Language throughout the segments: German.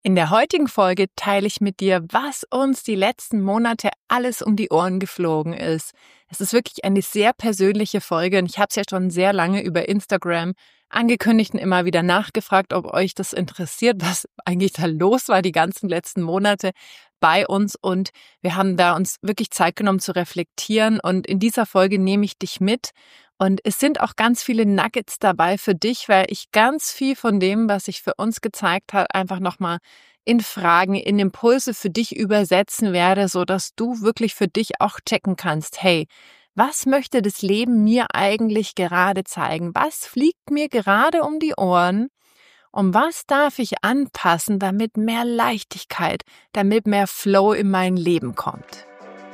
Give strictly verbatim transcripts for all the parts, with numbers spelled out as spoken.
In der heutigen Folge teile ich mit dir, was uns die letzten Monate alles um die Ohren geflogen ist. Es ist wirklich eine sehr persönliche Folge und ich habe es ja schon sehr lange über Instagram angekündigt und immer wieder nachgefragt, ob euch das interessiert, was eigentlich da los war die ganzen letzten Monate bei uns. Und wir haben da uns wirklich Zeit genommen zu reflektieren und in dieser Folge nehme ich dich mit. Und es sind auch ganz viele Nuggets dabei für dich, weil ich ganz viel von dem, was sich für uns gezeigt hat, einfach nochmal in Fragen, in Impulse für dich übersetzen werde, so dass du wirklich für dich auch checken kannst, hey, was möchte das Leben mir eigentlich gerade zeigen? Was fliegt mir gerade um die Ohren? Und was darf ich anpassen, damit mehr Leichtigkeit, damit mehr Flow in mein Leben kommt?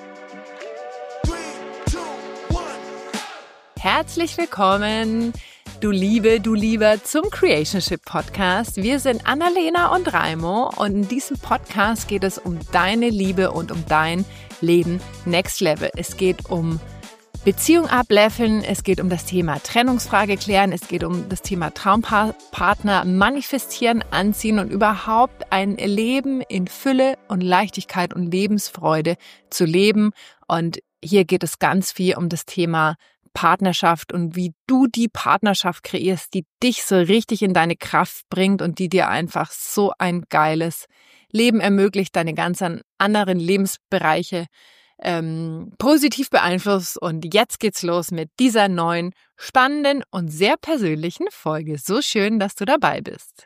Herzlich willkommen, du Liebe, du Lieber, zum Creationship Podcast. Wir sind Annalena und Raimo und in diesem Podcast geht es um deine Liebe und um dein Leben Next Level. Es geht um Beziehung ableveln, es geht um das Thema Trennungsfrage klären, es geht um das Thema Traumpartner manifestieren, anziehen und überhaupt ein Leben in Fülle und Leichtigkeit und Lebensfreude zu leben. Und hier geht es ganz viel um das Thema Partnerschaft und wie du die Partnerschaft kreierst, die dich so richtig in deine Kraft bringt und die dir einfach so ein geiles Leben ermöglicht, deine ganzen anderen Lebensbereiche ähm, positiv beeinflusst. Und jetzt geht's los mit dieser neuen, spannenden und sehr persönlichen Folge. So schön, dass du dabei bist.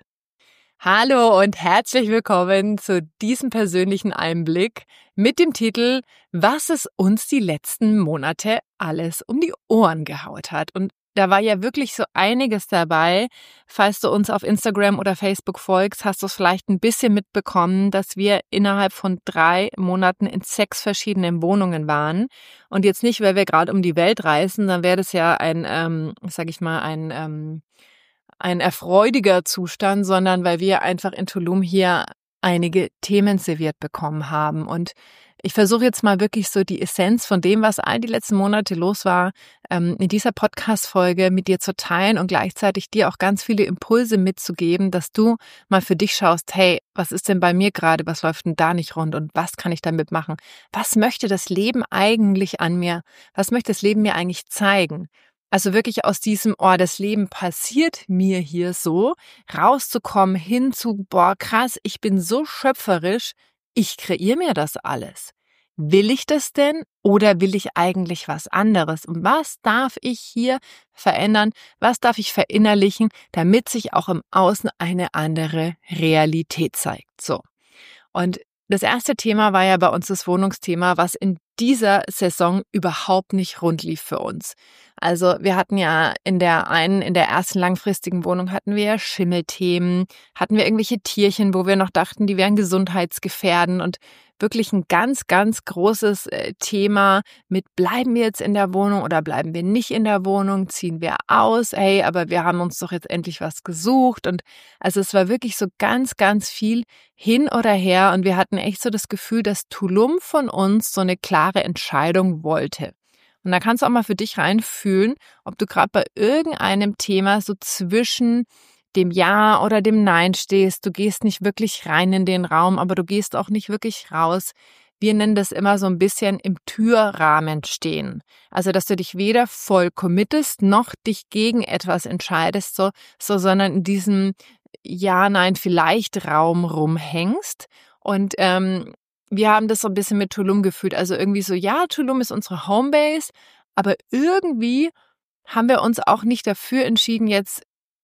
Hallo und herzlich willkommen zu diesem persönlichen Einblick mit dem Titel, was es uns die letzten Monate alles um die Ohren gehaut hat. Und da war ja wirklich so einiges dabei. Falls du uns auf Instagram oder Facebook folgst, hast du es vielleicht ein bisschen mitbekommen, dass wir innerhalb von drei Monaten in sechs verschiedenen Wohnungen waren. Und jetzt nicht, weil wir gerade um die Welt reisen, dann wäre das ja ein, ähm, sag ich mal, ein ähm, ein erfreudiger Zustand, sondern weil wir einfach in Tulum hier einige Themen serviert bekommen haben. Und ich versuche jetzt mal wirklich so die Essenz von dem, was all die letzten Monate los war, in dieser Podcast-Folge mit dir zu teilen und gleichzeitig dir auch ganz viele Impulse mitzugeben, dass du mal für dich schaust, hey, was ist denn bei mir gerade, was läuft denn da nicht rund und was kann ich damit machen? Was möchte das Leben eigentlich an mir? Was möchte das Leben mir eigentlich zeigen? Also wirklich aus diesem, oh, das Leben passiert mir hier so, rauszukommen hin zu, boah, krass, ich bin so schöpferisch, ich kreiere mir das alles. Will ich das denn oder will ich eigentlich was anderes? Und was darf ich hier verändern? Was darf ich verinnerlichen, damit sich auch im Außen eine andere Realität zeigt? So. Und das erste Thema war ja bei uns das Wohnungsthema, was in dieser Saison überhaupt nicht rund lief für uns. Also wir hatten ja in der einen, in der ersten langfristigen Wohnung hatten wir ja Schimmelthemen, hatten wir irgendwelche Tierchen, wo wir noch dachten, die wären gesundheitsgefährdend und wirklich ein ganz, ganz großes Thema mit, bleiben wir jetzt in der Wohnung oder bleiben wir nicht in der Wohnung, ziehen wir aus, hey, aber wir haben uns doch jetzt endlich was gesucht und also es war wirklich so ganz, ganz viel hin oder her und wir hatten echt so das Gefühl, dass Tulum von uns so eine klare Entscheidung wollte. Und da kannst du auch mal für dich reinfühlen, ob du gerade bei irgendeinem Thema so zwischen dem Ja oder dem Nein stehst. Du gehst nicht wirklich rein in den Raum, aber du gehst auch nicht wirklich raus. Wir nennen das immer so ein bisschen im Türrahmen stehen. Also, dass du dich weder voll committest, noch dich gegen etwas entscheidest, so, so sondern in diesem Ja, Nein, vielleicht Raum rumhängst. Und ähm, wir haben das so ein bisschen mit Tulum gefühlt. Also irgendwie so, ja, Tulum ist unsere Homebase, aber irgendwie haben wir uns auch nicht dafür entschieden, jetzt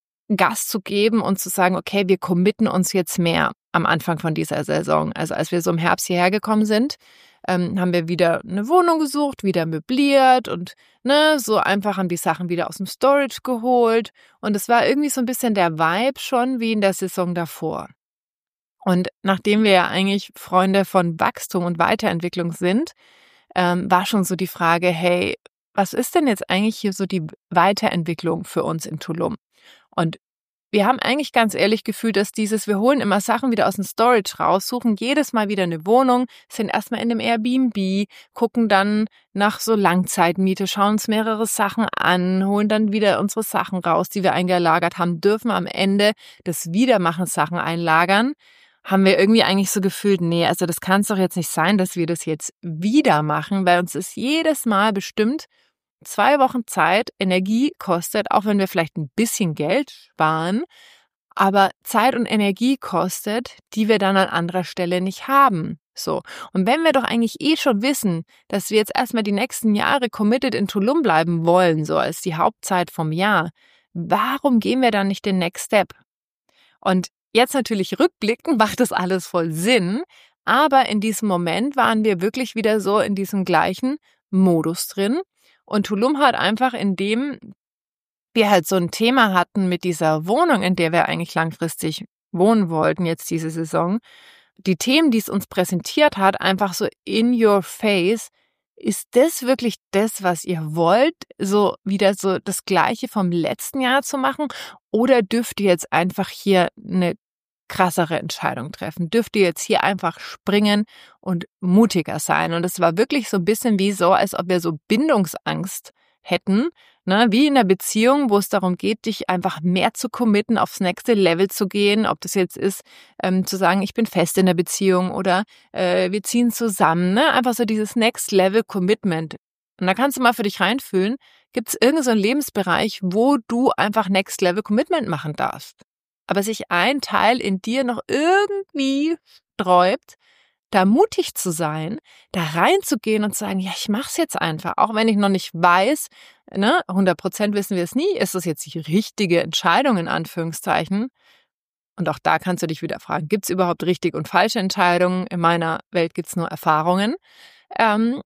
Gas zu geben und zu sagen, okay, wir committen uns jetzt mehr am Anfang von dieser Saison. Also als wir so im Herbst hierher gekommen sind, ähm, haben wir wieder eine Wohnung gesucht, wieder möbliert und ne, so einfach haben die Sachen wieder aus dem Storage geholt. Und es war irgendwie so ein bisschen der Vibe schon wie in der Saison davor. Und nachdem wir ja eigentlich Freunde von Wachstum und Weiterentwicklung sind, ähm, war schon so die Frage, hey, was ist denn jetzt eigentlich hier so die Weiterentwicklung für uns in Tulum? Und wir haben eigentlich ganz ehrlich gefühlt, dass dieses, wir holen immer Sachen wieder aus dem Storage raus, suchen jedes Mal wieder eine Wohnung, sind erstmal in einem Airbnb, gucken dann nach so Langzeitmiete, schauen uns mehrere Sachen an, holen dann wieder unsere Sachen raus, die wir eingelagert haben, dürfen am Ende das Wiedermachen Sachen einlagern. haben wir irgendwie eigentlich so gefühlt, nee, also das kann es doch jetzt nicht sein, dass wir das jetzt wieder machen, weil uns ist jedes Mal bestimmt zwei Wochen Zeit, Energie kostet, auch wenn wir vielleicht ein bisschen Geld sparen, aber Zeit und Energie kostet, die wir dann an anderer Stelle nicht haben. So. Und wenn wir doch eigentlich eh schon wissen, dass wir jetzt erstmal die nächsten Jahre committed in Tulum bleiben wollen, so als die Hauptzeit vom Jahr, warum gehen wir dann nicht den Next Step? Und jetzt natürlich rückblickend macht das alles voll Sinn, aber in diesem Moment waren wir wirklich wieder so in diesem gleichen Modus drin. Und Tulum hat einfach, indem wir halt so ein Thema hatten mit dieser Wohnung, in der wir eigentlich langfristig wohnen wollten, jetzt diese Saison, die Themen, die es uns präsentiert hat, einfach so in your face, ist das wirklich das, was ihr wollt, so wieder so das Gleiche vom letzten Jahr zu machen? Oder dürft ihr jetzt einfach hier eine krassere Entscheidung treffen? Dürft ihr jetzt hier einfach springen und mutiger sein? Und es war wirklich so ein bisschen wie so, als ob wir so Bindungsangst hätten, ne? Wie in einer Beziehung, wo es darum geht, dich einfach mehr zu committen, aufs nächste Level zu gehen, ob das jetzt ist, ähm, zu sagen, ich bin fest in der Beziehung oder äh, wir ziehen zusammen, ne? Einfach so dieses Next Level Commitment. Und da kannst du mal für dich reinfühlen, gibt es irgendeinen so einen Lebensbereich, wo du einfach Next Level Commitment machen darfst, aber sich ein Teil in dir noch irgendwie sträubt, da mutig zu sein, da reinzugehen und zu sagen, ja, ich mach's jetzt einfach, auch wenn ich noch nicht weiß, ne, hundert Prozent wissen wir es nie, ist das jetzt die richtige Entscheidung in Anführungszeichen? Und auch da kannst du dich wieder fragen, gibt es überhaupt richtige und falsche Entscheidungen? In meiner Welt gibt es nur Erfahrungen. Ähm,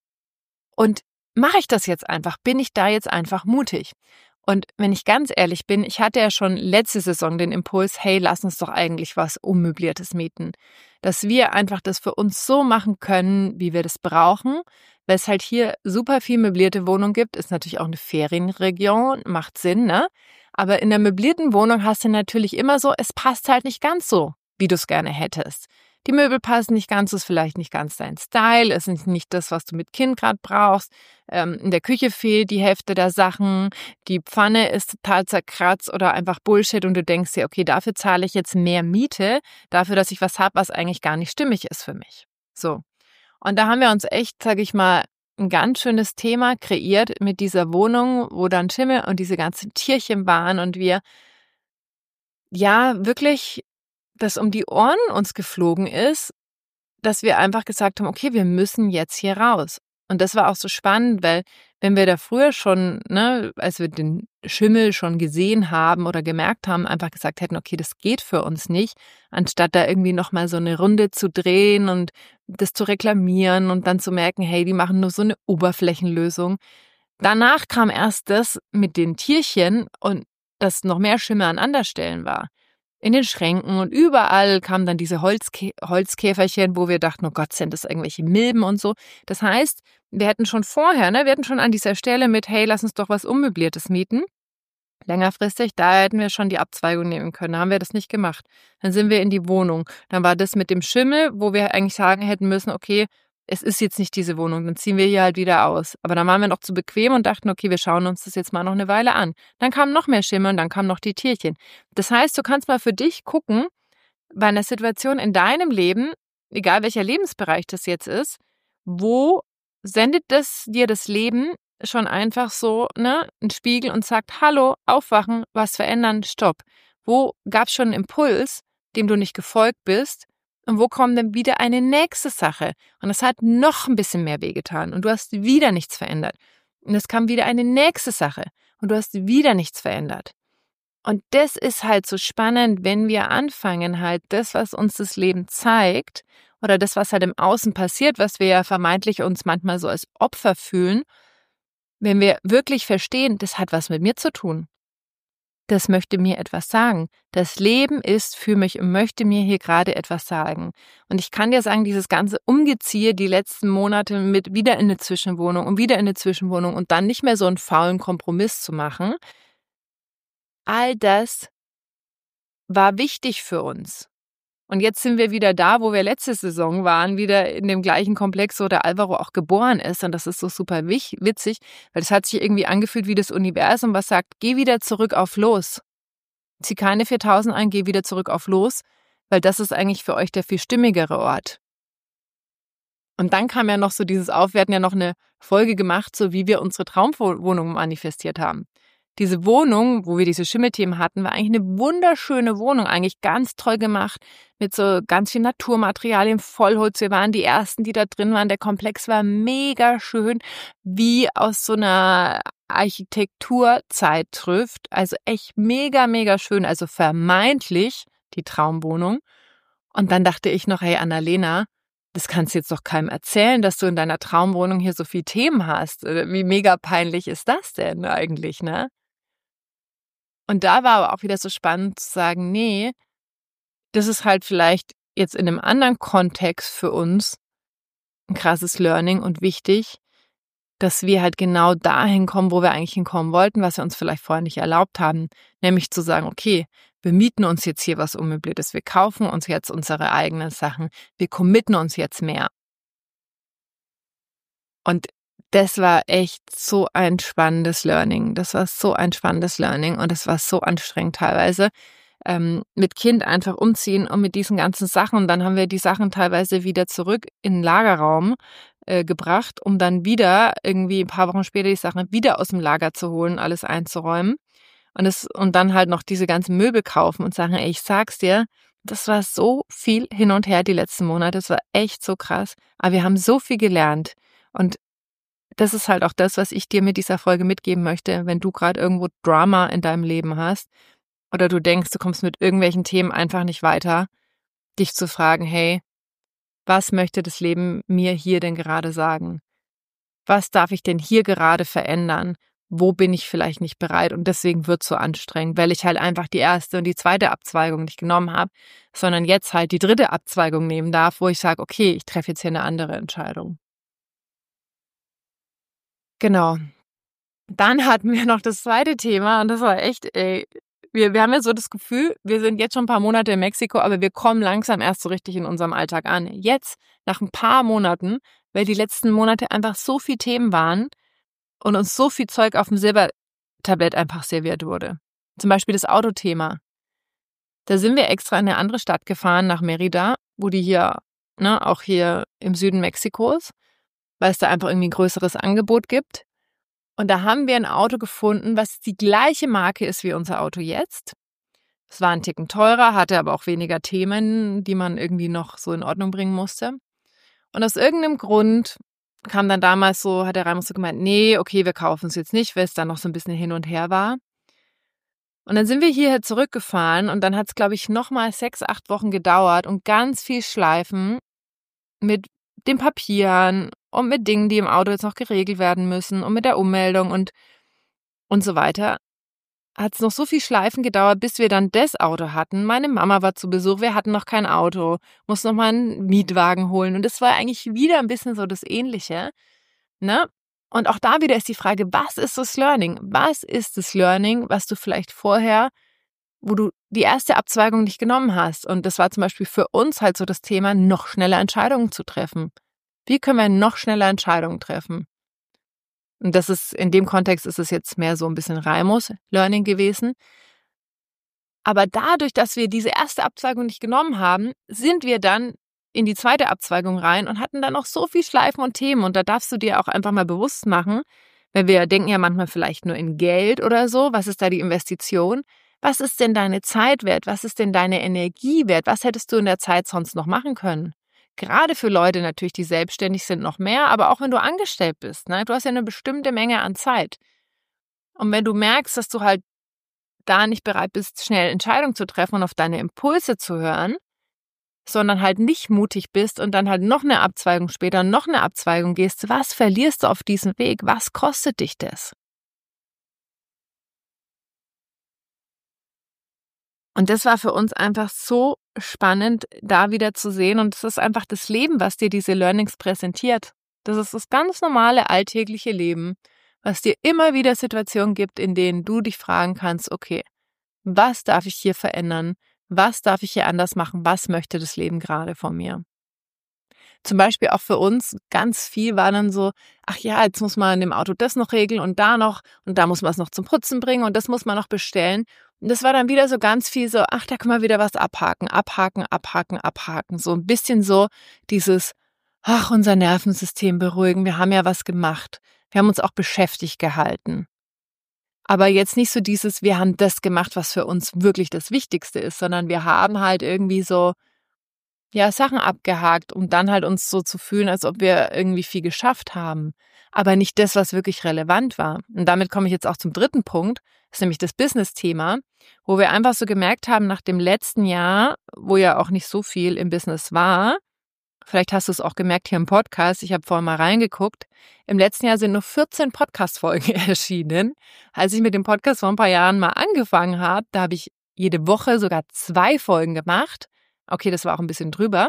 und mache ich das jetzt einfach? Bin ich da jetzt einfach mutig? Und wenn ich ganz ehrlich bin, ich hatte ja schon letzte Saison den Impuls, hey, lass uns doch eigentlich was Unmöbliertes mieten. Dass wir einfach das für uns so machen können, wie wir das brauchen. Weil es halt hier super viel möblierte Wohnung gibt, ist natürlich auch eine Ferienregion, macht Sinn, ne? Aber in der möblierten Wohnung hast du natürlich immer so, es passt halt nicht ganz so, wie du es gerne hättest. Die Möbel passen nicht ganz, ist vielleicht nicht ganz dein Style, ist nicht das, was du mit Kind gerade brauchst. Ähm, in der Küche fehlt die Hälfte der Sachen, die Pfanne ist total zerkratzt oder einfach Bullshit und du denkst dir, okay, dafür zahle ich jetzt mehr Miete, dafür, dass ich was habe, was eigentlich gar nicht stimmig ist für mich. So. Und da haben wir uns echt, sage ich mal, ein ganz schönes Thema kreiert mit dieser Wohnung, wo dann Schimmel und diese ganzen Tierchen waren und wir ja wirklich das um die Ohren uns geflogen ist, dass wir einfach gesagt haben, okay, wir müssen jetzt hier raus. Und das war auch so spannend, weil wenn wir da früher schon, ne, als wir den Schimmel schon gesehen haben oder gemerkt haben, einfach gesagt hätten, okay, das geht für uns nicht, anstatt da irgendwie nochmal so eine Runde zu drehen und das zu reklamieren und dann zu merken, hey, die machen nur so eine Oberflächenlösung. Danach kam erst das mit den Tierchen und dass noch mehr Schimmel an anderen Stellen war. In den Schränken und überall kamen dann diese Holzkä- Holzkäferchen, wo wir dachten, oh Gott, sind das irgendwelche Milben und so. Das heißt, wir hätten schon vorher, ne, wir hätten schon an dieser Stelle mit, hey, lass uns doch was Unmöbliertes mieten. Längerfristig, da hätten wir schon die Abzweigung nehmen können. Da haben wir das nicht gemacht. Dann sind wir in die Wohnung. Dann war das mit dem Schimmel, wo wir eigentlich sagen hätten müssen, okay, es ist jetzt nicht diese Wohnung, dann ziehen wir hier halt wieder aus. Aber dann waren wir noch zu bequem und dachten, okay, wir schauen uns das jetzt mal noch eine Weile an. Dann kam noch mehr Schimmel und dann kamen noch die Tierchen. Das heißt, du kannst mal für dich gucken, bei einer Situation in deinem Leben, egal welcher Lebensbereich das jetzt ist, wo sendet das dir das Leben schon einfach so, ne, einen Spiegel und sagt, hallo, aufwachen, was verändern, stopp. Wo gab es schon einen Impuls, dem du nicht gefolgt bist? Und wo kommt dann wieder eine nächste Sache? Und es hat noch ein bisschen mehr wehgetan und du hast wieder nichts verändert. Und es kam wieder eine nächste Sache und du hast wieder nichts verändert. Und das ist halt so spannend, wenn wir anfangen, halt das, was uns das Leben zeigt oder das, was halt im Außen passiert, was wir ja vermeintlich uns manchmal so als Opfer fühlen, wenn wir wirklich verstehen, das hat was mit mir zu tun. Das möchte mir etwas sagen. Das Leben ist für mich und möchte mir hier gerade etwas sagen. Und ich kann dir sagen, dieses ganze Umgeziehe die letzten Monate mit wieder in eine Zwischenwohnung und wieder in eine Zwischenwohnung und dann nicht mehr so einen faulen Kompromiss zu machen, all das war wichtig für uns. Und jetzt sind wir wieder da, wo wir letzte Saison waren, wieder in dem gleichen Komplex, wo der Alvaro auch geboren ist. Und das ist so super witzig, weil es hat sich irgendwie angefühlt wie das Universum, was sagt, geh wieder zurück auf los. Zieh keine viertausend ein, geh wieder zurück auf los, weil das ist eigentlich für euch der viel stimmigere Ort. Und dann kam ja noch so dieses auf, wir hatten ja noch eine Folge gemacht, so wie wir unsere Traumwohnung manifestiert haben. Diese Wohnung, wo wir diese Schimmelthemen hatten, war eigentlich eine wunderschöne Wohnung, eigentlich ganz toll gemacht, mit so ganz viel Naturmaterialien, Vollholz. Wir waren die Ersten, die da drin waren. Der Komplex war mega schön, wie aus so einer Architekturzeitschrift. Also echt mega, mega schön, also vermeintlich die Traumwohnung. Und dann dachte ich noch, hey Annalena, das kannst du jetzt doch keinem erzählen, dass du in deiner Traumwohnung hier so viele Themen hast. Wie mega peinlich ist das denn eigentlich, ne? Und da war aber auch wieder so spannend zu sagen, nee, das ist halt vielleicht jetzt in einem anderen Kontext für uns ein krasses Learning und wichtig, dass wir halt genau dahin kommen, wo wir eigentlich hinkommen wollten, was wir uns vielleicht vorher nicht erlaubt haben, nämlich zu sagen, okay, wir mieten uns jetzt hier was Unmöbliertes, wir kaufen uns jetzt unsere eigenen Sachen, wir committen uns jetzt mehr. Und das war echt so ein spannendes Learning. Das war so ein spannendes Learning und es war so anstrengend teilweise. Ähm, mit Kind einfach umziehen und mit diesen ganzen Sachen. Und dann haben wir die Sachen teilweise wieder zurück in den Lagerraum äh, gebracht, um dann wieder irgendwie ein paar Wochen später die Sachen wieder aus dem Lager zu holen, alles einzuräumen. Und, es, und dann halt noch diese ganzen Möbel kaufen und sagen, ey, ich sag's dir, das war so viel hin und her die letzten Monate. Das war echt so krass. Aber wir haben so viel gelernt. Und das ist halt auch das, was ich dir mit dieser Folge mitgeben möchte, wenn du gerade irgendwo Drama in deinem Leben hast oder du denkst, du kommst mit irgendwelchen Themen einfach nicht weiter, dich zu fragen, hey, was möchte das Leben mir hier denn gerade sagen? Was darf ich denn hier gerade verändern? Wo bin ich vielleicht nicht bereit? Und deswegen wird es so anstrengend, weil ich halt einfach die erste und die zweite Abzweigung nicht genommen habe, sondern jetzt halt die dritte Abzweigung nehmen darf, wo ich sage, okay, ich treffe jetzt hier eine andere Entscheidung. Genau. Dann hatten wir noch das zweite Thema und das war echt, ey, wir, wir haben ja so das Gefühl, wir sind jetzt schon ein paar Monate in Mexiko, aber wir kommen langsam erst so richtig in unserem Alltag an. Jetzt, nach ein paar Monaten, weil die letzten Monate einfach so viele Themen waren und uns so viel Zeug auf dem Silbertablett einfach serviert wurde. Zum Beispiel das Autothema. Da sind wir extra in eine andere Stadt gefahren, nach Mérida, wo die hier, ne, auch hier im Süden Mexikos, weil es da einfach irgendwie ein größeres Angebot gibt. Und da haben wir ein Auto gefunden, was die gleiche Marke ist wie unser Auto jetzt. Es war ein Ticken teurer, hatte aber auch weniger Themen, die man irgendwie noch so in Ordnung bringen musste. Und aus irgendeinem Grund kam dann damals so, hat der Raimund so gemeint, nee, okay, wir kaufen es jetzt nicht, weil es dann noch so ein bisschen hin und her war. Und dann sind wir hierher zurückgefahren und dann hat es, glaube ich, nochmal sechs, acht Wochen gedauert und ganz viel Schleifen mit den Papieren und mit Dingen, die im Auto jetzt noch geregelt werden müssen und mit der Ummeldung und, und so weiter. Hat es noch so viel Schleifen gedauert, bis wir dann das Auto hatten. Meine Mama war zu Besuch, wir hatten noch kein Auto, mussten noch mal einen Mietwagen holen. Und es war eigentlich wieder ein bisschen so das Ähnliche, ne? Und auch da wieder ist die Frage, was ist das Learning? Was ist das Learning, was du vielleicht vorher, wo du die erste Abzweigung nicht genommen hast? Und das war zum Beispiel für uns halt so das Thema, noch schneller Entscheidungen zu treffen. Wie können wir noch schneller Entscheidungen treffen? Und das ist, in dem Kontext ist es jetzt mehr so ein bisschen Raimus-Learning gewesen. Aber dadurch, dass wir diese erste Abzweigung nicht genommen haben, sind wir dann in die zweite Abzweigung rein und hatten dann noch so viel Schleifen und Themen. Und da darfst du dir auch einfach mal bewusst machen, weil wir denken ja manchmal vielleicht nur in Geld oder so. Was ist da die Investition? Was ist denn deine Zeit wert? Was ist denn deine Energie wert? Was hättest du in der Zeit sonst noch machen können? Gerade für Leute natürlich, die selbstständig sind, noch mehr, aber auch wenn du angestellt bist, ne? Du hast ja eine bestimmte Menge an Zeit. Und wenn du merkst, dass du halt da nicht bereit bist, schnell Entscheidungen zu treffen und auf deine Impulse zu hören, sondern halt nicht mutig bist und dann halt noch eine Abzweigung später, noch eine Abzweigung gehst, was verlierst du auf diesem Weg? Was kostet dich das? Und das war für uns einfach so spannend, da wieder zu sehen. Und es ist einfach das Leben, was dir diese Learnings präsentiert. Das ist das ganz normale alltägliche Leben, was dir immer wieder Situationen gibt, in denen du dich fragen kannst, okay, was darf ich hier verändern? Was darf ich hier anders machen? Was möchte das Leben gerade von mir? Zum Beispiel auch für uns ganz viel war dann so, ach ja, jetzt muss man in dem Auto das noch regeln und da noch und da muss man es noch zum Putzen bringen und das muss man noch bestellen. Und das war dann wieder so ganz viel so, ach, da können wir wieder was abhaken, abhaken, abhaken, abhaken. So ein bisschen so dieses, ach, unser Nervensystem beruhigen, wir haben ja was gemacht. Wir haben uns auch beschäftigt gehalten. Aber jetzt nicht so dieses, wir haben das gemacht, was für uns wirklich das Wichtigste ist, sondern wir haben halt irgendwie so, ja, Sachen abgehakt, um dann halt uns so zu fühlen, als ob wir irgendwie viel geschafft haben. Aber nicht das, was wirklich relevant war. Und damit komme ich jetzt auch zum dritten Punkt, das ist nämlich das Business-Thema, wo wir einfach so gemerkt haben, nach dem letzten Jahr, wo ja auch nicht so viel im Business war, vielleicht hast du es auch gemerkt hier im Podcast, ich habe vorhin mal reingeguckt, im letzten Jahr sind nur vierzehn Podcast-Folgen erschienen. Als ich mit dem Podcast vor ein paar Jahren mal angefangen habe, da habe ich jede Woche sogar zwei Folgen gemacht. Okay, das war auch ein bisschen drüber,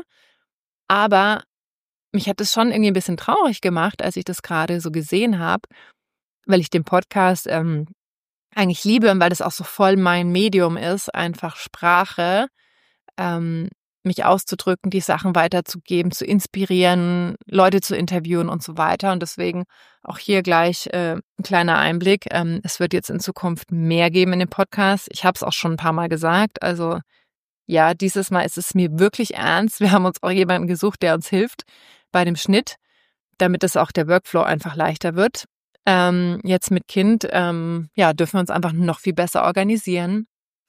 aber mich hat es schon irgendwie ein bisschen traurig gemacht, als ich das gerade so gesehen habe, weil ich den Podcast ähm, eigentlich liebe und weil das auch so voll mein Medium ist, einfach Sprache, ähm, mich auszudrücken, die Sachen weiterzugeben, zu inspirieren, Leute zu interviewen und so weiter. Und deswegen auch hier gleich äh, ein kleiner Einblick. Ähm, es wird jetzt in Zukunft mehr geben in dem Podcast. Ich habe es auch schon ein paar Mal gesagt, also ja, dieses Mal ist es mir wirklich ernst. Wir haben uns auch jemanden gesucht, der uns hilft bei dem Schnitt, damit das auch der Workflow einfach leichter wird. Ähm, jetzt mit Kind, ähm, ja, dürfen wir uns einfach noch viel besser organisieren.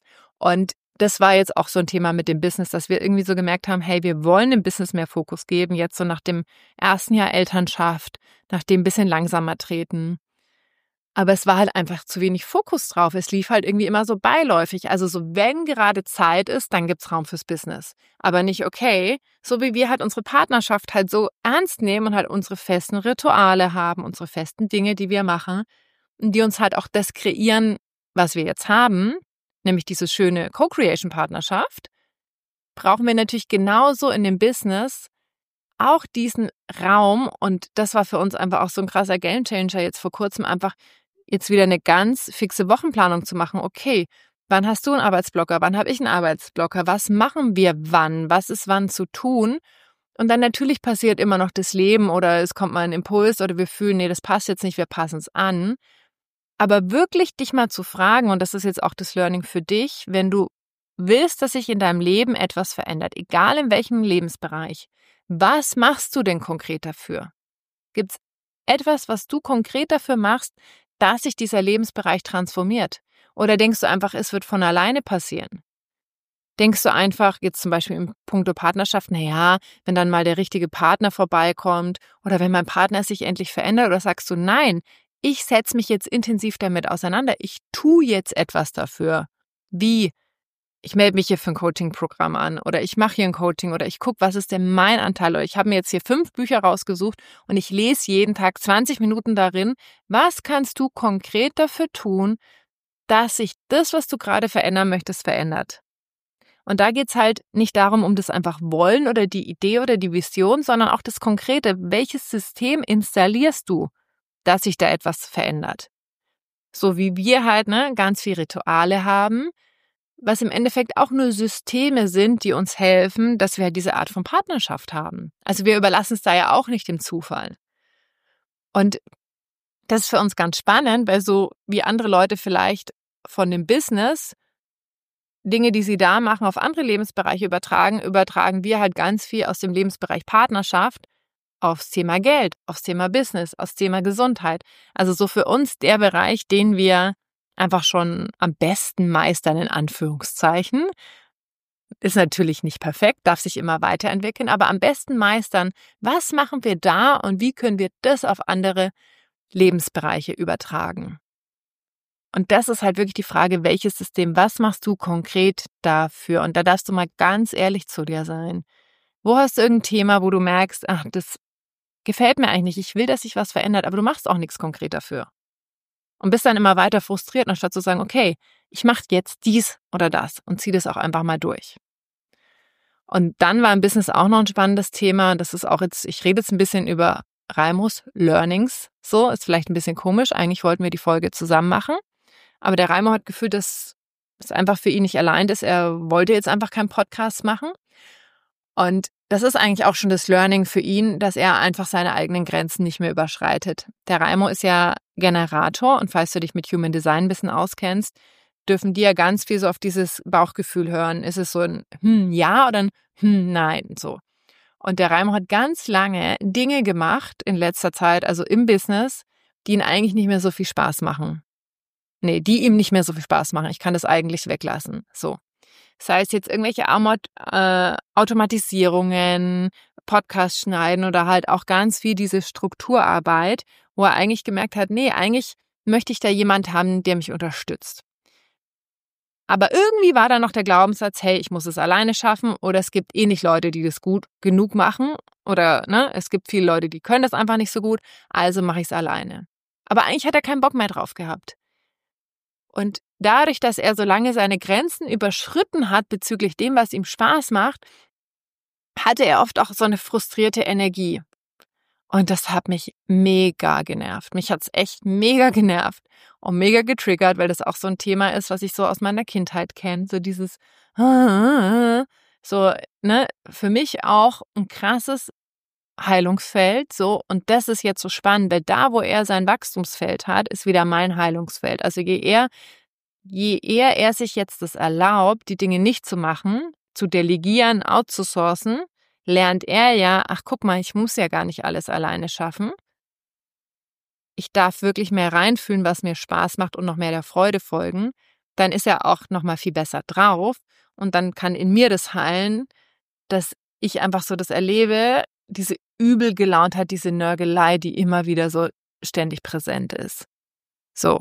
Und das war jetzt auch so ein Thema mit dem Business, dass wir irgendwie so gemerkt haben, hey, wir wollen dem Business mehr Fokus geben, jetzt so nach dem ersten Jahr Elternschaft, nach dem ein bisschen langsamer treten. Aber es war halt einfach zu wenig Fokus drauf. Es lief halt irgendwie immer so beiläufig. Also so, wenn gerade Zeit ist, dann gibt's Raum fürs Business. Aber nicht okay, so wie wir halt unsere Partnerschaft halt so ernst nehmen und halt unsere festen Rituale haben, unsere festen Dinge, die wir machen, und die uns halt auch das kreieren, was wir jetzt haben, nämlich diese schöne Co-Creation-Partnerschaft, brauchen wir natürlich genauso in dem Business auch diesen Raum. Und das war für uns einfach auch so ein krasser Gamechanger jetzt vor kurzem, einfach jetzt wieder eine ganz fixe Wochenplanung zu machen. Okay, wann hast du einen Arbeitsblocker? Wann habe ich einen Arbeitsblocker? Was machen wir wann? Was ist wann zu tun? Und dann natürlich passiert immer noch das Leben oder es kommt mal ein Impuls oder wir fühlen, nee, das passt jetzt nicht, wir passen es an. Aber wirklich dich mal zu fragen, und das ist jetzt auch das Learning für dich, wenn du willst, dass sich in deinem Leben etwas verändert, egal in welchem Lebensbereich, was machst du denn konkret dafür? Gibt es etwas, was du konkret dafür machst, dass sich dieser Lebensbereich transformiert? Oder denkst du einfach, es wird von alleine passieren? Denkst du einfach, jetzt zum Beispiel im Punkto Partnerschaft, naja, wenn dann mal der richtige Partner vorbeikommt oder wenn mein Partner sich endlich verändert, oder sagst du, nein, ich setze mich jetzt intensiv damit auseinander, ich tue jetzt etwas dafür. Wie? Ich melde mich hier für ein Coaching-Programm an oder ich mache hier ein Coaching oder ich gucke, was ist denn mein Anteil? Oder ich habe mir jetzt hier fünf Bücher rausgesucht und ich lese jeden Tag zwanzig Minuten darin. Was kannst du konkret dafür tun, dass sich das, was du gerade verändern möchtest, verändert? Und da geht's halt nicht darum, um das einfach wollen oder die Idee oder die Vision, sondern auch das Konkrete. Welches System installierst du, dass sich da etwas verändert? So wie wir halt ne, ganz viele Rituale haben, was im Endeffekt auch nur Systeme sind, die uns helfen, dass wir diese Art von Partnerschaft haben. Also wir überlassen es da ja auch nicht dem Zufall. Und das ist für uns ganz spannend, weil so wie andere Leute vielleicht von dem Business Dinge, die sie da machen, auf andere Lebensbereiche übertragen, übertragen wir halt ganz viel aus dem Lebensbereich Partnerschaft aufs Thema Geld, aufs Thema Business, aufs Thema Gesundheit. Also so für uns der Bereich, den wir einfach schon am besten meistern, in Anführungszeichen. Ist natürlich nicht perfekt, darf sich immer weiterentwickeln, aber am besten meistern, was machen wir da und wie können wir das auf andere Lebensbereiche übertragen? Und das ist halt wirklich die Frage, welches System, was machst du konkret dafür? Und da darfst du mal ganz ehrlich zu dir sein. Wo hast du irgendein Thema, wo du merkst, ach, das gefällt mir eigentlich nicht, ich will, dass sich was verändert, aber du machst auch nichts konkret dafür. Und bist dann immer weiter frustriert, anstatt zu sagen, okay, ich mache jetzt dies oder das und ziehe das auch einfach mal durch. Und dann war im Business auch noch ein spannendes Thema, das ist auch jetzt, ich rede jetzt ein bisschen über Raimos Learnings, so, ist vielleicht ein bisschen komisch, eigentlich wollten wir die Folge zusammen machen. Aber der Raimo hat gefühlt, dass es einfach für ihn nicht allein ist. Er wollte jetzt einfach keinen Podcast machen. Und das ist eigentlich auch schon das Learning für ihn, dass er einfach seine eigenen Grenzen nicht mehr überschreitet. Der Raimo ist ja Generator und falls du dich mit Human Design ein bisschen auskennst, dürfen die ja ganz viel so auf dieses Bauchgefühl hören. Ist es so ein hm, ja oder ein hm, nein, so. Und der Raimo hat ganz lange Dinge gemacht in letzter Zeit, also im Business, die ihn eigentlich nicht mehr so viel Spaß machen. Nee, die ihm nicht mehr so viel Spaß machen. Ich kann das eigentlich weglassen. So. Sei es jetzt irgendwelche Amort, äh, Automatisierungen, Podcast schneiden oder halt auch ganz viel diese Strukturarbeit, wo er eigentlich gemerkt hat, nee, eigentlich möchte ich da jemand haben, der mich unterstützt. Aber irgendwie war da noch der Glaubenssatz, hey, ich muss es alleine schaffen oder es gibt eh nicht Leute, die das gut genug machen oder ne, es gibt viele Leute, die können das einfach nicht so gut, also mache ich es alleine. Aber eigentlich hat er keinen Bock mehr drauf gehabt. Und dadurch, dass er so lange seine Grenzen überschritten hat bezüglich dem, was ihm Spaß macht, hatte er oft auch so eine frustrierte Energie. Und das hat mich mega genervt. Mich hat's echt mega genervt und mega getriggert, weil das auch so ein Thema ist, was ich so aus meiner Kindheit kenne. So dieses, so, ne, für mich auch ein krasses Heilungsfeld, so. Und das ist jetzt so spannend, weil da, wo er sein Wachstumsfeld hat, ist wieder mein Heilungsfeld. Also je eher, je eher er sich jetzt das erlaubt, die Dinge nicht zu machen, zu delegieren, outzusourcen, lernt er ja, ach guck mal, ich muss ja gar nicht alles alleine schaffen. Ich darf wirklich mehr reinfühlen, was mir Spaß macht und noch mehr der Freude folgen. Dann ist er auch noch mal viel besser drauf und dann kann in mir das heilen, dass ich einfach so das erlebe, diese Übelgelauntheit, diese Nörgelei, die immer wieder so ständig präsent ist. So.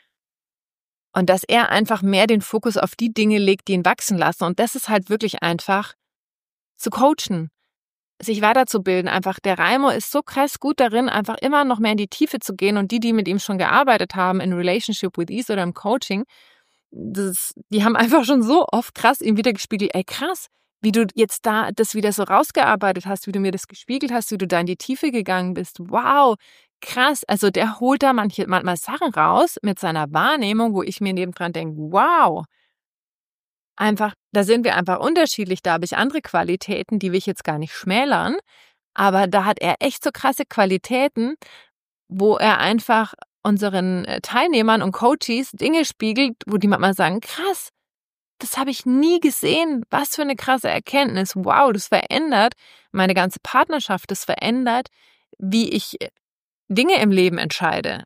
Und dass er einfach mehr den Fokus auf die Dinge legt, die ihn wachsen lassen. Und das ist halt wirklich einfach zu coachen, sich weiterzubilden. Einfach der Raimo ist so krass gut darin, einfach immer noch mehr in die Tiefe zu gehen. Und die, die mit ihm schon gearbeitet haben in Relationship with Ease oder im Coaching, das, die haben einfach schon so oft krass ihm wieder gespiegelt, ey krass, wie du jetzt da das wieder so rausgearbeitet hast, wie du mir das gespiegelt hast, wie du da in die Tiefe gegangen bist. Wow, krass. Also der holt da manche, manchmal Sachen raus mit seiner Wahrnehmung, wo ich mir nebendran denke, wow. Einfach, da sind wir einfach unterschiedlich. Da habe ich andere Qualitäten, die will ich jetzt gar nicht schmälern. Aber da hat er echt so krasse Qualitäten, wo er einfach unseren Teilnehmern und Coaches Dinge spiegelt, wo die manchmal sagen, krass, das habe ich nie gesehen. Was für eine krasse Erkenntnis. Wow, das verändert meine ganze Partnerschaft. Das verändert, wie ich Dinge im Leben entscheide.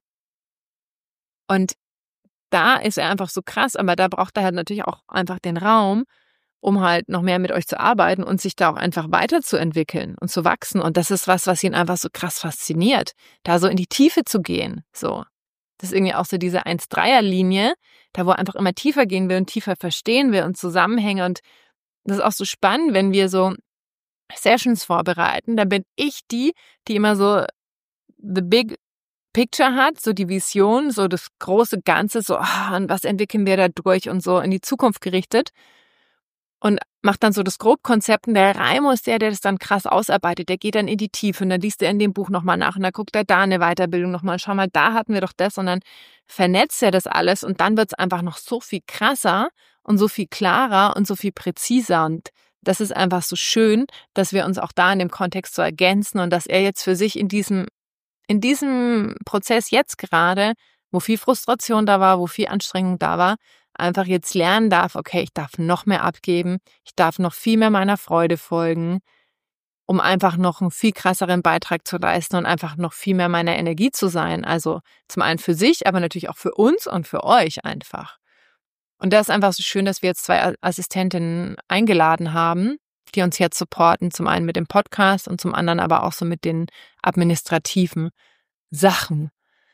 Und da ist er einfach so krass, aber da braucht er halt natürlich auch einfach den Raum, um halt noch mehr mit euch zu arbeiten und sich da auch einfach weiterzuentwickeln und zu wachsen. Und das ist was, was ihn einfach so krass fasziniert, da so in die Tiefe zu gehen. So. Das ist irgendwie auch so diese eins-Dreier-Linie, da wo er einfach immer tiefer gehen will und tiefer verstehen will und Zusammenhänge. Und das ist auch so spannend, wenn wir so Sessions vorbereiten, da bin ich die, die immer so the big Picture hat, so die Vision, so das große Ganze, so ah, und was entwickeln wir da durch und so in die Zukunft gerichtet und macht dann so das Grobkonzept. Und der Raimo ist der, der das dann krass ausarbeitet, der geht dann in die Tiefe und dann liest er in dem Buch nochmal nach und dann guckt er da eine Weiterbildung nochmal, schau mal, da hatten wir doch das und dann vernetzt er das alles und dann wird es einfach noch so viel krasser und so viel klarer und so viel präziser und das ist einfach so schön, dass wir uns auch da in dem Kontext so ergänzen und dass er jetzt für sich in diesem In diesem Prozess jetzt gerade, wo viel Frustration da war, wo viel Anstrengung da war, einfach jetzt lernen darf, okay, ich darf noch mehr abgeben, ich darf noch viel mehr meiner Freude folgen, um einfach noch einen viel krasseren Beitrag zu leisten und einfach noch viel mehr meiner Energie zu sein. Also zum einen für sich, aber natürlich auch für uns und für euch einfach. Und das ist einfach so schön, dass wir jetzt zwei Assistentinnen eingeladen haben, die uns jetzt supporten, zum einen mit dem Podcast und zum anderen aber auch so mit den administrativen Sachen.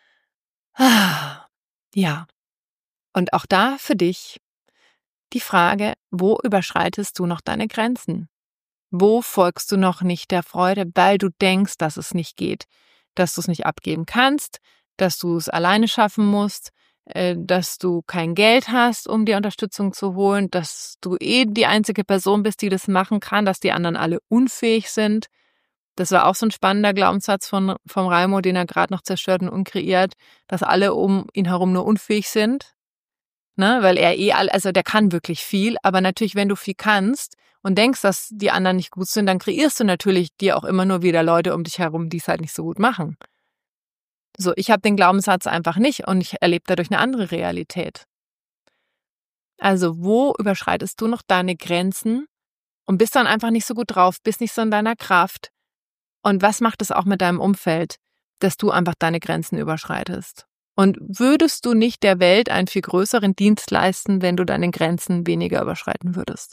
Ja, und auch da für dich die Frage, wo überschreitest du noch deine Grenzen? Wo folgst du noch nicht der Freude, weil du denkst, dass es nicht geht, dass du es nicht abgeben kannst, dass du es alleine schaffen musst, dass du kein Geld hast, um dir Unterstützung zu holen, dass du eh die einzige Person bist, die das machen kann, dass die anderen alle unfähig sind. Das war auch so ein spannender Glaubenssatz von vom Raimo, den er gerade noch zerstört und unkreiert, dass alle um ihn herum nur unfähig sind, ne, weil er eh all, also der kann wirklich viel, aber natürlich, wenn du viel kannst und denkst, dass die anderen nicht gut sind, dann kreierst du natürlich dir auch immer nur wieder Leute um dich herum, die es halt nicht so gut machen. So, ich habe den Glaubenssatz einfach nicht und ich erlebe dadurch eine andere Realität. Also wo überschreitest du noch deine Grenzen und bist dann einfach nicht so gut drauf, bist nicht so in deiner Kraft? Und was macht es auch mit deinem Umfeld, dass du einfach deine Grenzen überschreitest? Und würdest du nicht der Welt einen viel größeren Dienst leisten, wenn du deine Grenzen weniger überschreiten würdest?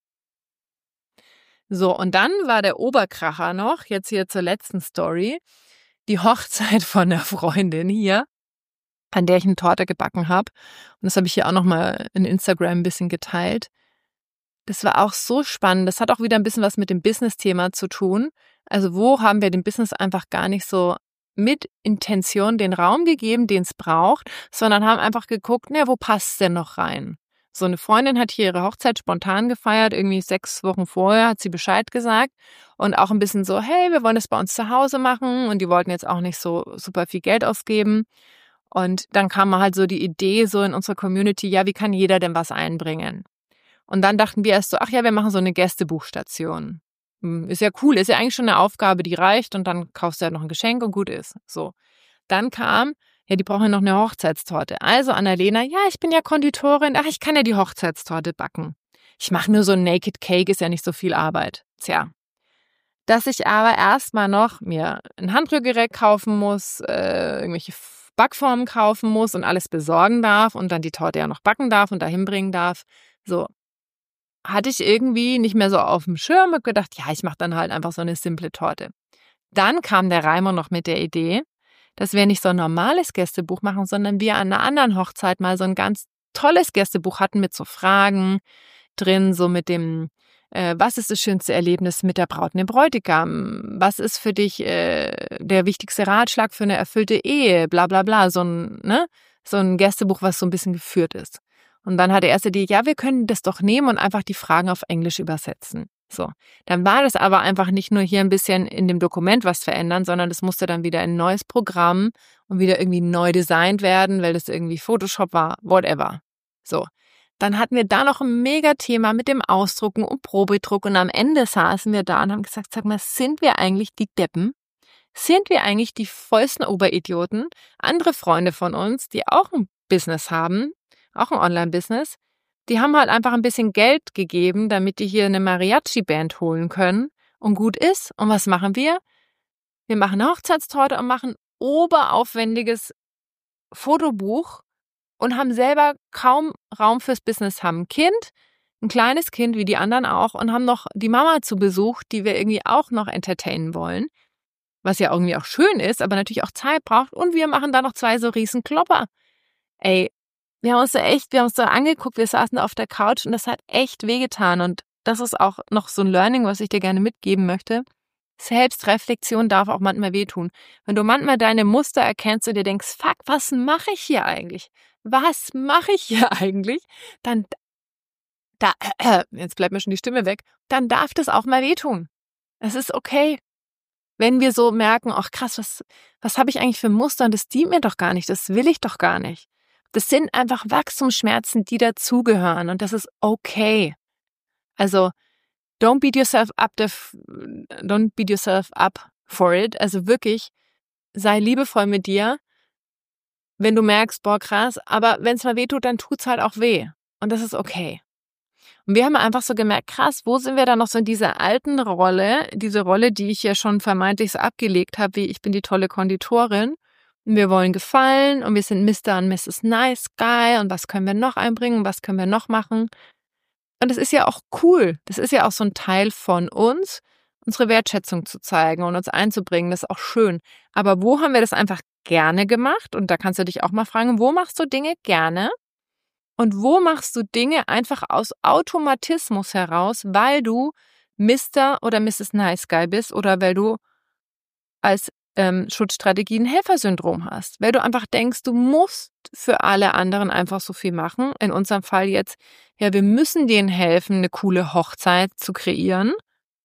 So, und dann war der Oberkracher noch, jetzt hier zur letzten Story, die Hochzeit von einer Freundin hier, an der ich eine Torte gebacken habe. Und das habe ich hier auch nochmal in Instagram ein bisschen geteilt. Das war auch so spannend. Das hat auch wieder ein bisschen was mit dem Business-Thema zu tun. Also wo haben wir dem Business einfach gar nicht so mit Intention den Raum gegeben, den es braucht, sondern haben einfach geguckt, na, wo passt es denn noch rein? So eine Freundin hat hier ihre Hochzeit spontan gefeiert, irgendwie sechs Wochen vorher hat sie Bescheid gesagt und auch ein bisschen so, hey, wir wollen das bei uns zu Hause machen und die wollten jetzt auch nicht so super viel Geld ausgeben. Und dann kam halt so die Idee so in unserer Community, ja, wie kann jeder denn was einbringen? Und dann dachten wir erst so, ach ja, wir machen so eine Gästebuchstation. Ist ja cool, ist ja eigentlich schon eine Aufgabe, die reicht und dann kaufst du ja noch ein Geschenk und gut ist. So. Dann kam, ja, die brauchen ja noch eine Hochzeitstorte. Also Annalena, ja, ich bin ja Konditorin, ach, ich kann ja die Hochzeitstorte backen. Ich mache nur so ein Naked Cake, ist ja nicht so viel Arbeit. Tja. Dass ich aber erstmal noch mir ein Handrührgerät kaufen muss, äh, irgendwelche Backformen kaufen muss und alles besorgen darf und dann die Torte ja noch backen darf und dahin bringen darf. So. Hatte ich irgendwie nicht mehr so auf dem Schirm und gedacht, ja, ich mache dann halt einfach so eine simple Torte. Dann kam der Reimer noch mit der Idee, dass wir nicht so ein normales Gästebuch machen, sondern wir an einer anderen Hochzeit mal so ein ganz tolles Gästebuch hatten mit so Fragen drin, so mit dem, äh, was ist das schönste Erlebnis mit der Braut und dem Bräutigam? Was ist für dich äh, der wichtigste Ratschlag für eine erfüllte Ehe? Bla bla bla, so ein, ne? So ein Gästebuch, was so ein bisschen geführt ist. Und dann hat der erste die, ja, wir können das doch nehmen und einfach die Fragen auf Englisch übersetzen. So. Dann war das aber einfach nicht nur hier ein bisschen in dem Dokument was verändern, sondern das musste dann wieder ein neues Programm und wieder irgendwie neu designt werden, weil das irgendwie Photoshop war, whatever. So. Dann hatten wir da noch ein Mega-Thema mit dem Ausdrucken und Probedruck und am Ende saßen wir da und haben gesagt, sag mal, sind wir eigentlich die Deppen? Sind wir eigentlich die vollsten Oberidioten? Andere Freunde von uns, die auch ein Business haben, auch ein Online-Business, die haben halt einfach ein bisschen Geld gegeben, damit die hier eine Mariachi-Band holen können und gut ist. Und was machen wir? Wir machen eine Hochzeitstorte und machen oberaufwendiges Fotobuch und haben selber kaum Raum fürs Business, haben ein Kind, ein kleines Kind wie die anderen auch und haben noch die Mama zu Besuch, die wir irgendwie auch noch entertainen wollen, was ja irgendwie auch schön ist, aber natürlich auch Zeit braucht und wir machen da noch zwei so riesen Klopper. Ey, wir haben uns da echt, wir haben uns da angeguckt, wir saßen da auf der Couch und das hat echt wehgetan und das ist auch noch so ein Learning, was ich dir gerne mitgeben möchte. Selbstreflexion darf auch manchmal wehtun. Wenn du manchmal deine Muster erkennst und dir denkst, fuck, was mache ich hier eigentlich? Was mache ich hier eigentlich? Dann, da, äh, jetzt bleibt mir schon die Stimme weg, dann darf das auch mal wehtun. Es ist okay. Wenn wir so merken, ach krass, was, was habe ich eigentlich für Muster und das dient mir doch gar nicht, das will ich doch gar nicht. Das sind einfach Wachstumsschmerzen, die dazugehören und das ist okay. Also, don't beat yourself up, the, don't beat yourself up for it. Also wirklich, sei liebevoll mit dir, wenn du merkst, boah krass, aber wenn es mal weh tut, dann tut's halt auch weh und das ist okay. Und wir haben einfach so gemerkt, krass, wo sind wir da noch so in dieser alten Rolle, diese Rolle, die ich ja schon vermeintlich so abgelegt habe, wie ich bin die tolle Konditorin. Und wir wollen gefallen und wir sind Mister und Misses Nice Guy und was können wir noch einbringen, was können wir noch machen. Und das ist ja auch cool. Das ist ja auch so ein Teil von uns, unsere Wertschätzung zu zeigen und uns einzubringen. Das ist auch schön. Aber wo haben wir das einfach gerne gemacht? Und da kannst du dich auch mal fragen, wo machst du Dinge gerne? Und wo machst du Dinge einfach aus Automatismus heraus, weil du Mister oder Misses Nice Guy bist oder weil du als ähm, Schutzstrategie ein Helfersyndrom hast. Weil du einfach denkst, du musst für alle anderen einfach so viel machen. In unserem Fall jetzt, ja, wir müssen denen helfen, eine coole Hochzeit zu kreieren.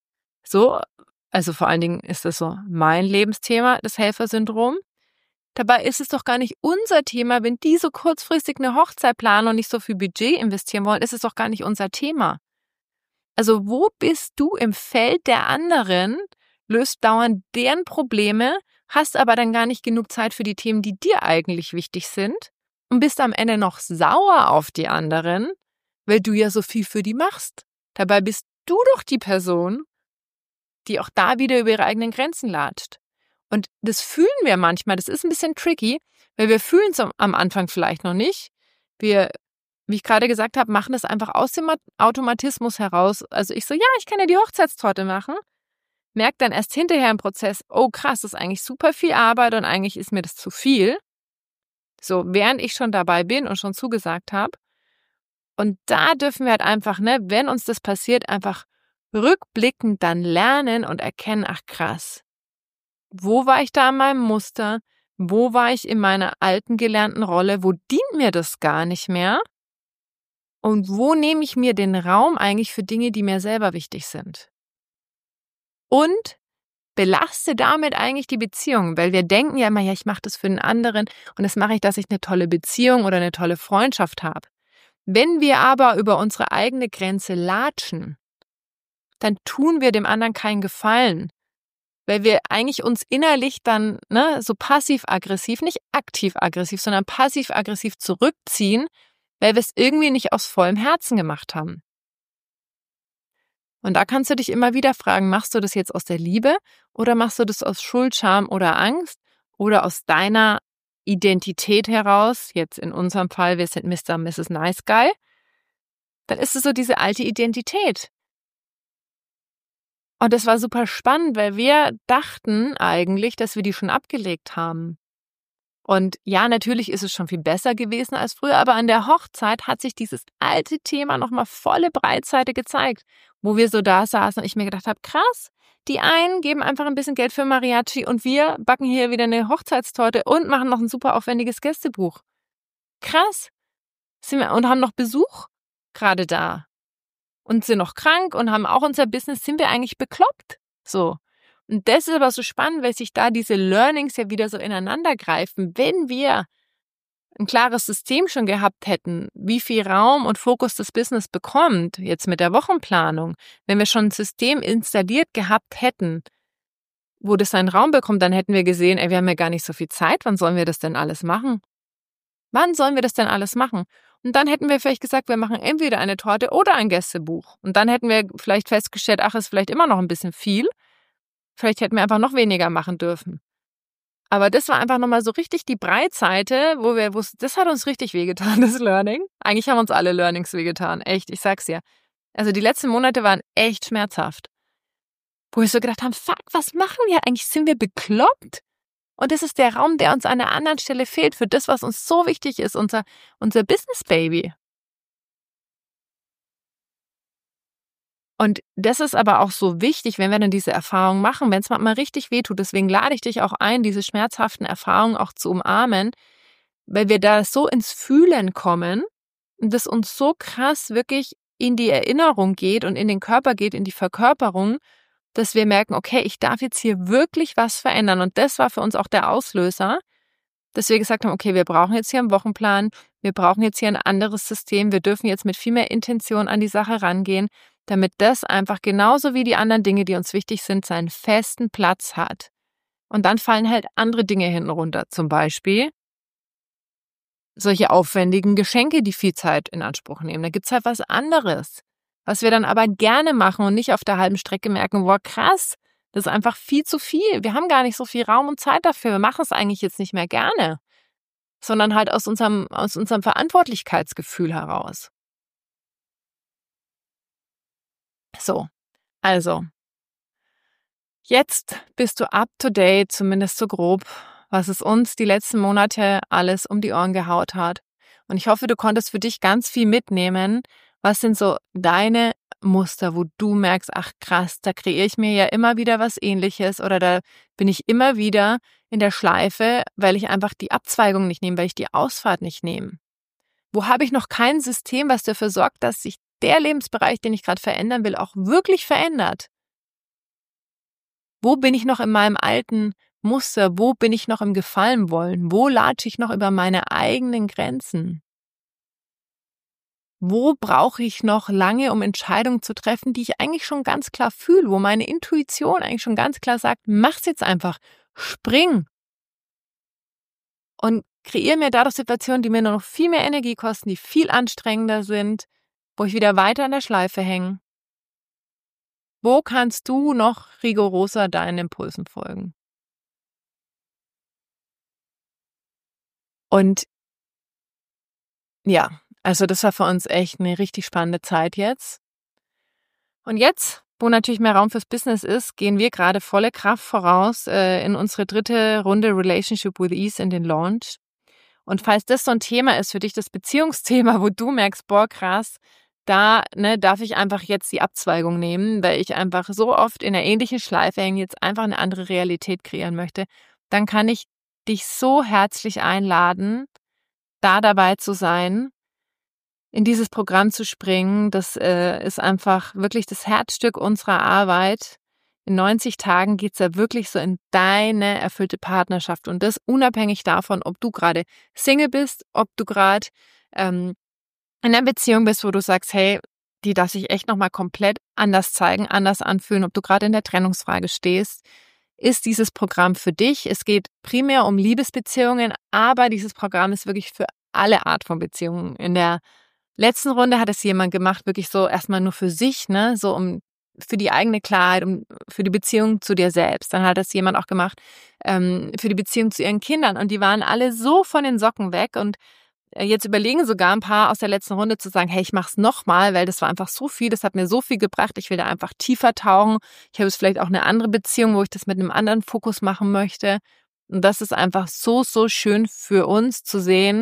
So, also vor allen Dingen ist das so mein Lebensthema, das Helfersyndrom. Dabei ist es doch gar nicht unser Thema, wenn die so kurzfristig eine Hochzeit planen und nicht so viel Budget investieren wollen, ist es doch gar nicht unser Thema. Also wo bist du im Feld der anderen, löst dauernd deren Probleme, hast aber dann gar nicht genug Zeit für die Themen, die dir eigentlich wichtig sind und bist am Ende noch sauer auf die anderen, weil du ja so viel für die machst. Dabei bist du doch die Person, die auch da wieder über ihre eigenen Grenzen latscht. Und das fühlen wir manchmal, das ist ein bisschen tricky, weil wir fühlen es am Anfang vielleicht noch nicht. Wir, wie ich gerade gesagt habe, machen das einfach aus dem Automatismus heraus. Also ich so, ja, ich kann ja die Hochzeitstorte machen. Merke dann erst hinterher im Prozess, oh krass, das ist eigentlich super viel Arbeit und eigentlich ist mir das zu viel. So, während ich schon dabei bin und schon zugesagt habe. Und da dürfen wir halt einfach, ne, wenn uns das passiert, einfach rückblickend dann lernen und erkennen, ach krass, wo war ich da in meinem Muster? Wo war ich in meiner alten gelernten Rolle? Wo dient mir das gar nicht mehr? Und wo nehme ich mir den Raum eigentlich für Dinge, die mir selber wichtig sind? Und belaste damit eigentlich die Beziehung, weil wir denken ja immer, ja, ich mache das für den anderen und das mache ich, dass ich eine tolle Beziehung oder eine tolle Freundschaft habe. Wenn wir aber über unsere eigene Grenze latschen, dann tun wir dem anderen keinen Gefallen, weil wir eigentlich uns innerlich dann ne, so passiv-aggressiv, nicht aktiv-aggressiv, sondern passiv-aggressiv zurückziehen, weil wir es irgendwie nicht aus vollem Herzen gemacht haben. Und da kannst du dich immer wieder fragen, machst du das jetzt aus der Liebe oder machst du das aus Schuld, Scham oder Angst oder aus deiner Identität heraus, jetzt in unserem Fall, wir sind Mister und Misses Nice Guy, dann ist es so diese alte Identität. Und das war super spannend, weil wir dachten eigentlich, dass wir die schon abgelegt haben. Und ja, natürlich ist es schon viel besser gewesen als früher, aber an der Hochzeit hat sich dieses alte Thema nochmal volle Breitseite gezeigt, wo wir so da saßen und ich mir gedacht habe, krass, die einen geben einfach ein bisschen Geld für Mariachi und wir backen hier wieder eine Hochzeitstorte und machen noch ein super aufwendiges Gästebuch. Krass. Sind wir, und haben noch Besuch gerade da. Und sind noch krank und haben auch unser Business, sind wir eigentlich bekloppt? So. Und das ist aber so spannend, weil sich da diese Learnings ja wieder so ineinander greifen. Wenn wir ein klares System schon gehabt hätten, wie viel Raum und Fokus das Business bekommt, jetzt mit der Wochenplanung, wenn wir schon ein System installiert gehabt hätten, wo das seinen Raum bekommt, dann hätten wir gesehen, ey, wir haben ja gar nicht so viel Zeit, wann sollen wir das denn alles machen? Wann sollen wir das denn alles machen? Und dann hätten wir vielleicht gesagt, wir machen entweder eine Torte oder ein Gästebuch. Und dann hätten wir vielleicht festgestellt, ach, ist vielleicht immer noch ein bisschen viel. Vielleicht hätten wir einfach noch weniger machen dürfen. Aber das war einfach nochmal so richtig die Breitseite, wo wir wussten, das hat uns richtig wehgetan, das Learning. Eigentlich haben uns alle Learnings wehgetan, echt, ich sag's dir. Also die letzten Monate waren echt schmerzhaft. Wo wir so gedacht haben, fuck, was machen wir eigentlich? Sind wir bekloppt? Und das ist der Raum, der uns an einer anderen Stelle fehlt für das, was uns so wichtig ist, unser, unser Business Baby. Und das ist aber auch so wichtig, wenn wir dann diese Erfahrung machen, wenn es mal richtig wehtut. Deswegen lade ich dich auch ein, diese schmerzhaften Erfahrungen auch zu umarmen, weil wir da so ins Fühlen kommen und das uns so krass wirklich in die Erinnerung geht und in den Körper geht, in die Verkörperung, dass wir merken, okay, ich darf jetzt hier wirklich was verändern. Und das war für uns auch der Auslöser, dass wir gesagt haben, okay, wir brauchen jetzt hier einen Wochenplan, wir brauchen jetzt hier ein anderes System, wir dürfen jetzt mit viel mehr Intention an die Sache rangehen, damit das einfach genauso wie die anderen Dinge, die uns wichtig sind, seinen festen Platz hat. Und dann fallen halt andere Dinge hinten runter, zum Beispiel solche aufwendigen Geschenke, die viel Zeit in Anspruch nehmen. Da gibt's halt was anderes, was wir dann aber gerne machen und nicht auf der halben Strecke merken, boah, krass, das ist einfach viel zu viel. Wir haben gar nicht so viel Raum und Zeit dafür. Wir machen es eigentlich jetzt nicht mehr gerne, sondern halt aus unserem, aus unserem Verantwortlichkeitsgefühl heraus. So, also, jetzt bist du up to date, zumindest so grob, was es uns die letzten Monate alles um die Ohren gehaut hat. Und ich hoffe, du konntest für dich ganz viel mitnehmen. Was sind so deine Muster, wo du merkst, ach krass, da kreiere ich mir ja immer wieder was Ähnliches oder da bin ich immer wieder in der Schleife, weil ich einfach die Abzweigung nicht nehme, weil ich die Ausfahrt nicht nehme. Wo habe ich noch kein System, was dafür sorgt, dass sich der Lebensbereich, den ich gerade verändern will, auch wirklich verändert? Wo bin ich noch in meinem alten Muster? Wo bin ich noch im Gefallen wollen? Wo latsche ich noch über meine eigenen Grenzen? Wo brauche ich noch lange, um Entscheidungen zu treffen, die ich eigentlich schon ganz klar fühle, wo meine Intuition eigentlich schon ganz klar sagt, mach's jetzt einfach, spring. Und kreiere mir dadurch Situationen, die mir nur noch viel mehr Energie kosten, die viel anstrengender sind, wo ich wieder weiter in der Schleife hänge? Wo kannst du noch rigoroser deinen Impulsen folgen? Und ja, also das war für uns echt eine richtig spannende Zeit jetzt. Und jetzt, wo natürlich mehr Raum fürs Business ist, gehen wir gerade volle Kraft voraus äh, in unsere dritte Runde Relationship with Ease in den Launch. Und falls das so ein Thema ist für dich, das Beziehungsthema, wo du merkst, boah, krass, da ne, darf ich einfach jetzt die Abzweigung nehmen, weil ich einfach so oft in einer ähnlichen Schleife hänge, jetzt einfach eine andere Realität kreieren möchte, dann kann ich dich so herzlich einladen, da dabei zu sein, in dieses Programm zu springen. Das äh, ist einfach wirklich das Herzstück unserer Arbeit. In neunzig Tagen geht's ja wirklich so in deine erfüllte Partnerschaft und das unabhängig davon, ob du gerade Single bist, ob du gerade ähm, in einer Beziehung bist, wo du sagst, hey, die darf sich echt nochmal komplett anders zeigen, anders anfühlen, ob du gerade in der Trennungsfrage stehst, ist dieses Programm für dich. Es geht primär um Liebesbeziehungen, aber dieses Programm ist wirklich für alle Art von Beziehungen. In der letzten Runde hat es jemand gemacht, wirklich so erstmal nur für sich, ne, so um für die eigene Klarheit, um für die Beziehung zu dir selbst. Dann hat es jemand auch gemacht ähm, für die Beziehung zu ihren Kindern und die waren alle so von den Socken weg und jetzt überlegen sogar ein paar aus der letzten Runde zu sagen, hey, ich mach's nochmal, weil das war einfach so viel, das hat mir so viel gebracht, ich will da einfach tiefer tauchen. Ich habe jetzt vielleicht auch eine andere Beziehung, wo ich das mit einem anderen Fokus machen möchte. Und das ist einfach so, so schön für uns zu sehen,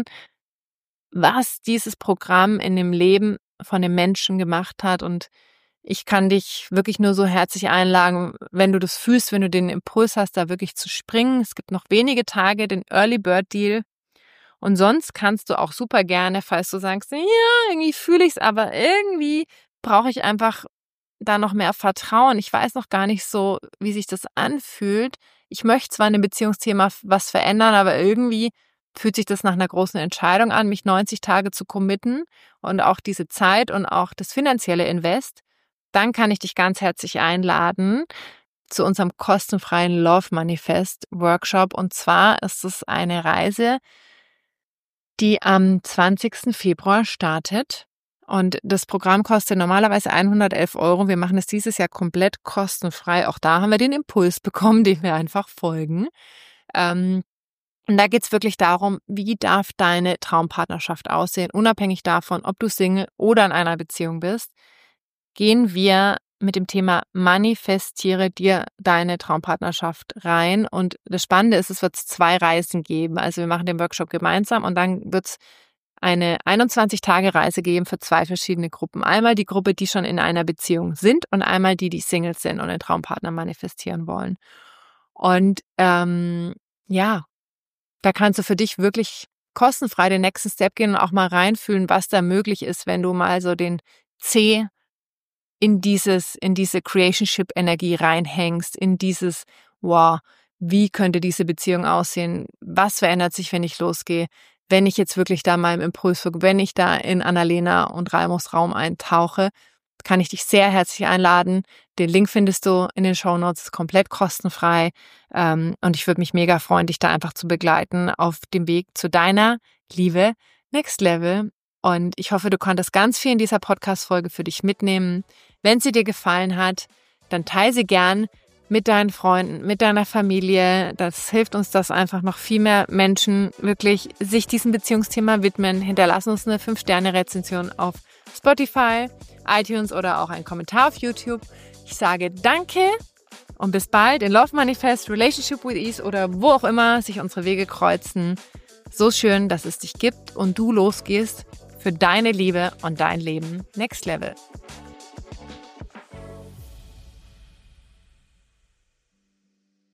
was dieses Programm in dem Leben von den Menschen gemacht hat. Und ich kann dich wirklich nur so herzlich einladen, wenn du das fühlst, wenn du den Impuls hast, da wirklich zu springen. Es gibt noch wenige Tage, den Early Bird Deal. Und sonst kannst du auch super gerne, falls du sagst, ja, irgendwie fühle ich es, aber irgendwie brauche ich einfach da noch mehr Vertrauen. Ich weiß noch gar nicht so, wie sich das anfühlt. Ich möchte zwar in einem Beziehungsthema was verändern, aber irgendwie fühlt sich das nach einer großen Entscheidung an, mich neunzig Tage zu committen und auch diese Zeit und auch das finanzielle Invest. Dann kann ich dich ganz herzlich einladen zu unserem kostenfreien Love Manifest Workshop. Und zwar ist es eine Reise, die am zwanzigsten Februar startet. Und das Programm kostet normalerweise hundertelf Euro. Wir machen es dieses Jahr komplett kostenfrei. Auch da haben wir den Impuls bekommen, dem wir einfach folgen. Ähm, und da geht's wirklich darum, wie darf deine Traumpartnerschaft aussehen, unabhängig davon, ob du Single oder in einer Beziehung bist. Gehen wir mit dem Thema manifestiere dir deine Traumpartnerschaft rein. Und das Spannende ist, es wird zwei Reisen geben. Also wir machen den Workshop gemeinsam und dann wird es eine einundzwanzig-Tage-Reise geben für zwei verschiedene Gruppen. Einmal die Gruppe, die schon in einer Beziehung sind und einmal die, die Singles sind und einen Traumpartner manifestieren wollen. Und ähm, ja, da kannst du für dich wirklich kostenfrei den nächsten Step gehen und auch mal reinfühlen, was da möglich ist, wenn du mal so den C in dieses, in diese Creationship-Energie reinhängst, in dieses, wow, wie könnte diese Beziehung aussehen? Was verändert sich, wenn ich losgehe? Wenn ich jetzt wirklich da meinem Impuls folge, wenn ich da in Annalena und Raimos Raum eintauche, kann ich dich sehr herzlich einladen. Den Link findest du in den Shownotes, komplett kostenfrei. Und ich würde mich mega freuen, dich da einfach zu begleiten auf dem Weg zu deiner Liebe Next Level. Und ich hoffe, du konntest ganz viel in dieser Podcast-Folge für dich mitnehmen. Wenn sie dir gefallen hat, dann teile sie gern mit deinen Freunden, mit deiner Familie. Das hilft uns, dass einfach noch viel mehr Menschen wirklich sich diesem Beziehungsthema widmen. Hinterlassen uns eine fünf Sterne Rezension auf Spotify, iTunes oder auch einen Kommentar auf YouTube. Ich sage danke und bis bald in Love Manifest, Relationship with Ease oder wo auch immer sich unsere Wege kreuzen. So schön, dass es dich gibt und du losgehst für deine Liebe und dein Leben Next Level.